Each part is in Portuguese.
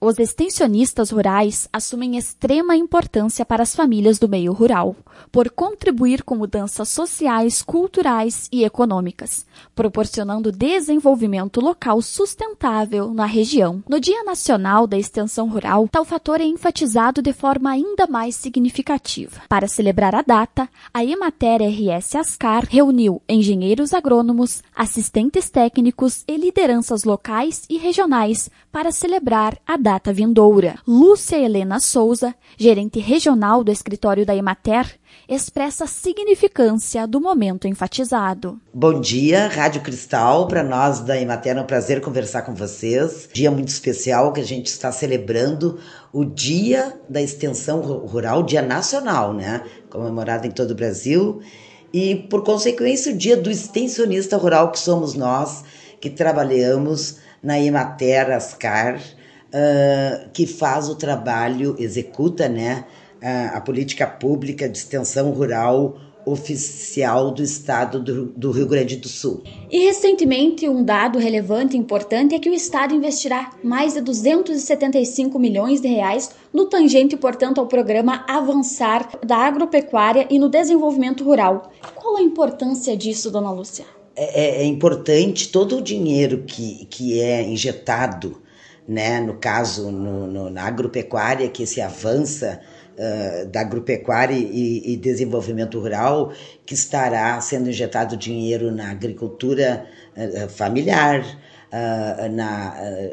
Os extensionistas rurais assumem extrema importância para as famílias do meio rural, por contribuir com mudanças sociais, culturais e econômicas, proporcionando desenvolvimento local sustentável na região. No Dia Nacional da Extensão Rural, tal fator é enfatizado de forma ainda mais significativa. Para celebrar a data, a Emater RS Ascar reuniu engenheiros agrônomos, assistentes técnicos e lideranças locais e regionais para celebrar a data vindoura. Lúcia Helena Souza, gerente regional do escritório da Emater, expressa a significância do momento enfatizado. Bom dia, Rádio Cristal. Para nós da Emater é um prazer conversar com vocês. Dia muito especial que a gente está celebrando o Dia da Extensão Rural, Dia Nacional, né? Comemorado em todo o Brasil. E, por consequência, o Dia do Extensionista Rural, que somos nós, que trabalhamos na Emater Ascar, que faz o trabalho, executa, né, a política pública de extensão rural oficial do estado do Rio Grande do Sul. E recentemente, um dado relevante e importante é que o estado investirá mais de 275 milhões de reais no tangente, portanto, ao programa Avançar da Agropecuária e no Desenvolvimento Rural. Qual a importância disso, dona Lúcia? É importante todo o dinheiro que é injetado, né, no caso na agropecuária, que se avança da agropecuária e desenvolvimento rural, que estará sendo injetado dinheiro na agricultura familiar, na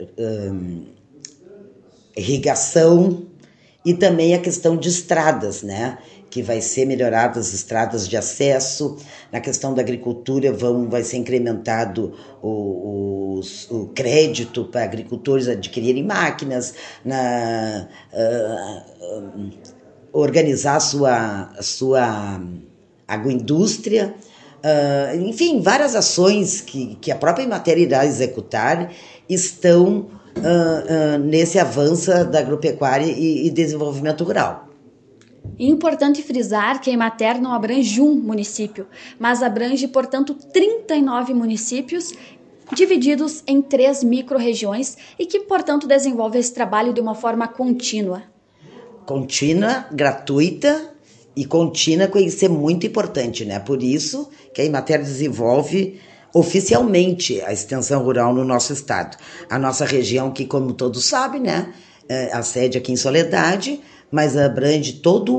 irrigação e também a questão de estradas, né? Que vai ser melhoradas as estradas de acesso. Na questão da agricultura vai ser incrementado o crédito para agricultores adquirirem máquinas, organizar a sua agroindústria, enfim, várias ações que a própria Emater irá executar estão nesse avanço da agropecuária e desenvolvimento rural. É importante frisar que a Emater não abrange um município, mas abrange, portanto, 39 municípios divididos em 3 micro-regiões e que, portanto, desenvolve esse trabalho de uma forma contínua. Contínua, gratuita e contínua, que isso é muito importante, né? Por isso que a Emater desenvolve oficialmente a extensão rural no nosso estado. A nossa região, que como todos sabem, né, a sede aqui em Soledade, mas abrange todo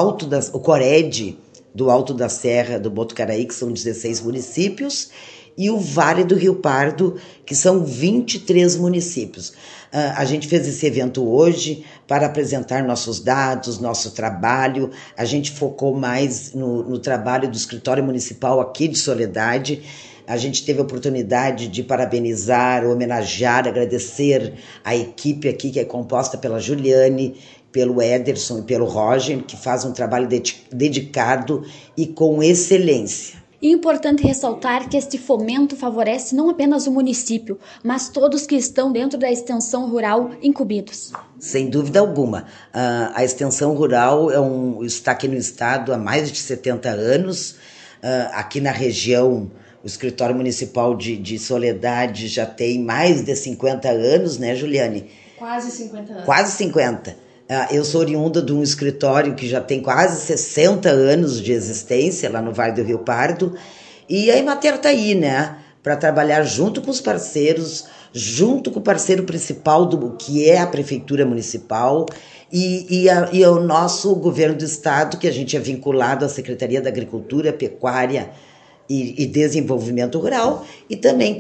o Cored do Alto da Serra do Botucaraí, que são 16 municípios, e o Vale do Rio Pardo, que são 23 municípios. A gente fez esse evento hoje para apresentar nossos dados, nosso trabalho. A gente focou mais no trabalho do escritório municipal aqui de Soledade. A gente teve a oportunidade de parabenizar, homenagear, agradecer a equipe aqui, que é composta pela Juliane, pelo Ederson e pelo Roger, que faz um trabalho dedicado e com excelência. É importante ressaltar que este fomento favorece não apenas o município, mas todos que estão dentro da extensão rural incumbidos. Sem dúvida alguma. A extensão rural está aqui no estado há mais de 70 anos. Aqui na região, o escritório municipal de Soledade já tem mais de 50 anos, né, Juliane? Quase 50 anos. Quase 50. Eu sou oriunda de um escritório que já tem quase 60 anos de existência lá no Vale do Rio Pardo, e a Emater está aí, né, para trabalhar junto com os parceiros, junto com o parceiro principal que é a Prefeitura Municipal e o nosso governo do estado, que a gente é vinculado à Secretaria da Agricultura, Pecuária e Desenvolvimento Rural, e também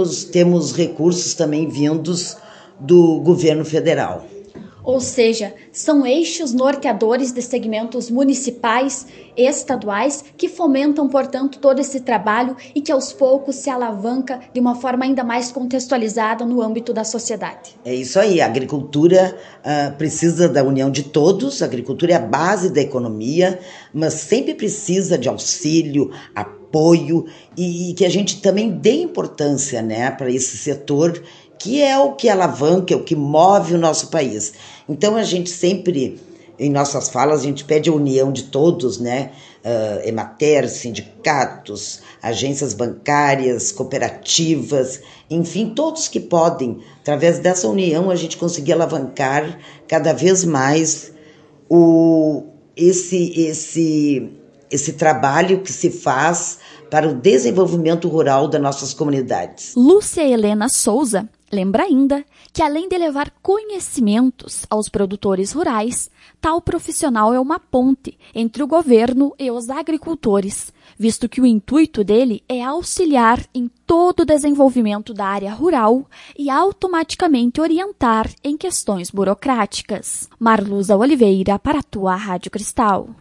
temos recursos também vindos do governo federal. Ou seja, são eixos norteadores de segmentos municipais e estaduais que fomentam, portanto, todo esse trabalho e que aos poucos se alavanca de uma forma ainda mais contextualizada no âmbito da sociedade. É isso aí, a agricultura precisa da união de todos, a agricultura é a base da economia, mas sempre precisa de auxílio, apoio e que a gente também dê importância, né, para esse setor que é o que alavanca, é o que move o nosso país. Então a gente sempre, em nossas falas, a gente pede a união de todos, né? Emater, sindicatos, agências bancárias, cooperativas, enfim, todos que podem, através dessa união, a gente conseguir alavancar cada vez mais esse trabalho que se faz para o desenvolvimento rural das nossas comunidades. Lúcia Helena Souza lembra ainda que, além de levar conhecimentos aos produtores rurais, tal profissional é uma ponte entre o governo e os agricultores, visto que o intuito dele é auxiliar em todo o desenvolvimento da área rural e automaticamente orientar em questões burocráticas. Marluza Oliveira, para a tua Rádio Cristal.